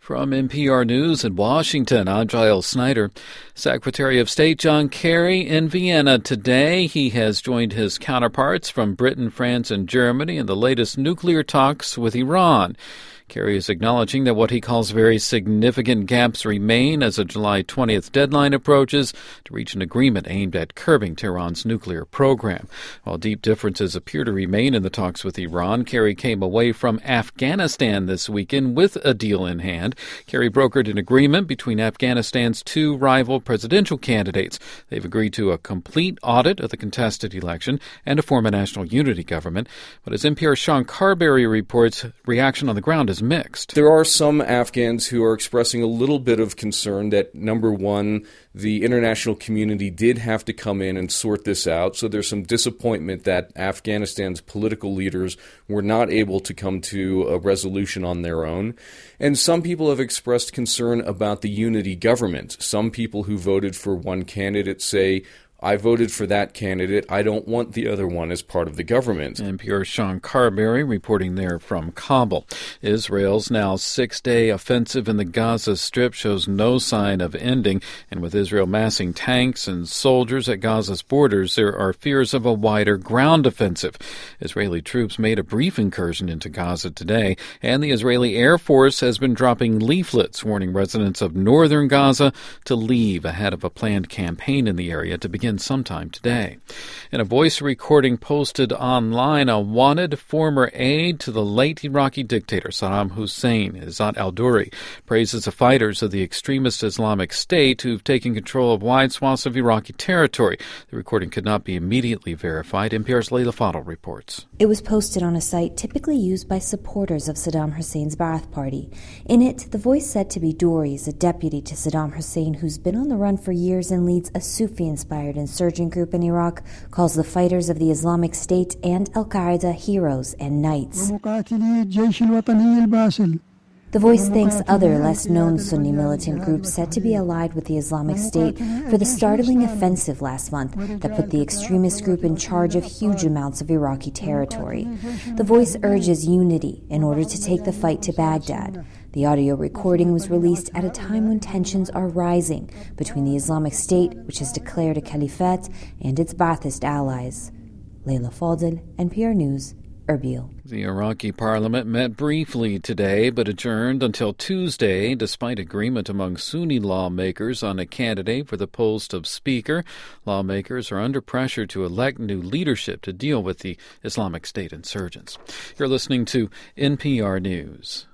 From NPR News in Washington, I'm Giles Snyder. Secretary of State John Kerry in Vienna today. He has joined his counterparts from Britain, France, and Germany in the latest nuclear talks with Iran. Kerry is acknowledging that what he calls very significant gaps remain as a July 20th deadline approaches to reach an agreement aimed at curbing Tehran's nuclear program. While deep differences appear to remain in the talks with Iran, Kerry came away from Afghanistan this weekend with a deal in hand. Kerry brokered an agreement between Afghanistan's two rival presidential candidates. They've agreed to a complete audit of the contested election and to form a national unity government. But as NPR's Sean Carberry reports, reaction on the ground is mixed. There are some Afghans who are expressing a little bit of concern that, number one, the international community did have to come in and sort this out. So there's some disappointment that Afghanistan's political leaders were not able to come to a resolution on their own. And some people have expressed concern about the unity government. Some people who voted for one candidate say, I voted for that candidate. I don't want the other one as part of the government. NPR's Sean Carberry reporting there from Kabul. Israel's now six-day offensive in the Gaza Strip shows no sign of ending. And with Israel massing tanks and soldiers at Gaza's borders, there are fears of a wider ground offensive. Israeli troops made a brief incursion into Gaza today, and the Israeli Air Force has been dropping leaflets warning residents of northern Gaza to leave ahead of a planned campaign in the area to begin sometime today. In a voice recording posted online, a wanted former aide to the late Iraqi dictator Saddam Hussein, Izzat al-Duri, praises the fighters of the extremist Islamic State who've taken control of wide swaths of Iraqi territory. The recording could not be immediately verified. NPR's Leila Fadel reports. It was posted on a site typically used by supporters of Saddam Hussein's Ba'ath Party. In it, the voice said to be Duri is a deputy to Saddam Hussein who's been on the run for years and leads a Sufi-inspired insurgent group in Iraq, calls the fighters of the Islamic State and Al-Qaeda heroes and knights. The voice thanks other less-known Sunni militant groups said to be allied with the Islamic State for the startling offensive last month that put the extremist group in charge of huge amounts of Iraqi territory. The voice urges unity in order to take the fight to Baghdad. The audio recording was released at a time when tensions are rising between the Islamic State, which has declared a caliphate, and its Ba'athist allies. Leila Fadel, NPR News, Erbil. The Iraqi parliament met briefly today but adjourned until Tuesday despite agreement among Sunni lawmakers on a candidate for the post of speaker. Lawmakers are under pressure to elect new leadership to deal with the Islamic State insurgents. You're listening to NPR News.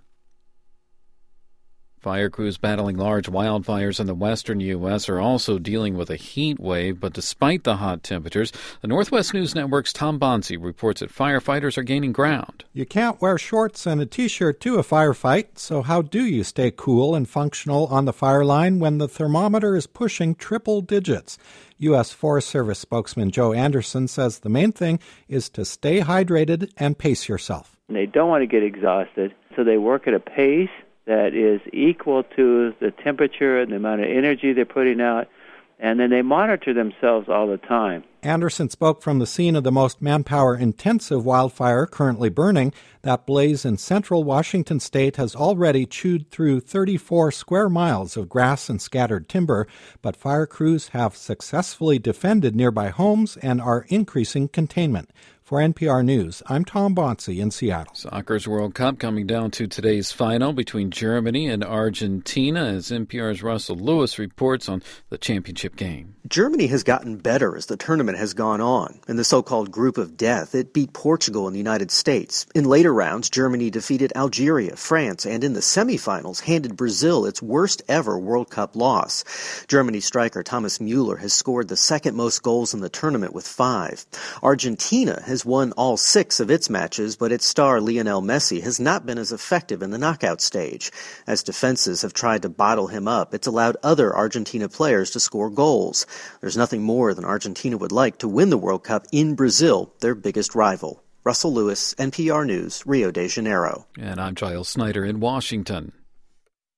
Fire crews battling large wildfires in the western U.S. are also dealing with a heat wave, but despite the hot temperatures, the Northwest News Network's Tom Bonsi reports that firefighters are gaining ground. You can't wear shorts and a T-shirt to a firefight, so how do you stay cool and functional on the fire line when the thermometer is pushing triple digits? U.S. Forest Service spokesman Joe Anderson says the main thing is to stay hydrated and pace yourself. They don't want to get exhausted, so they work at a pace that is equal to the temperature and the amount of energy they're putting out, and then they monitor themselves all the time. Anderson spoke from the scene of the most manpower-intensive wildfire currently burning. That blaze in central Washington state has already chewed through 34 square miles of grass and scattered timber, but fire crews have successfully defended nearby homes and are increasing containment. For NPR News, I'm Tom Bonsi in Seattle. Soccer's World Cup coming down to today's final between Germany and Argentina as NPR's Russell Lewis reports on the championship game. Germany has gotten better as the tournament has gone on. In the so-called group of death, it beat Portugal and the United States. In later rounds, Germany defeated Algeria, France, and in the semifinals handed Brazil its worst ever World Cup loss. Germany striker Thomas Müller has scored the second most goals in the tournament with 5. Argentina has won all 6 of its matches, but its star Lionel Messi has not been as effective in the knockout stage. As defenses have tried to bottle him up, it's allowed other Argentina players to score goals. There's nothing more than Argentina would like to win the World Cup in Brazil, their biggest rival. Russell Lewis, NPR News, Rio de Janeiro. And I'm Giles Snyder in Washington.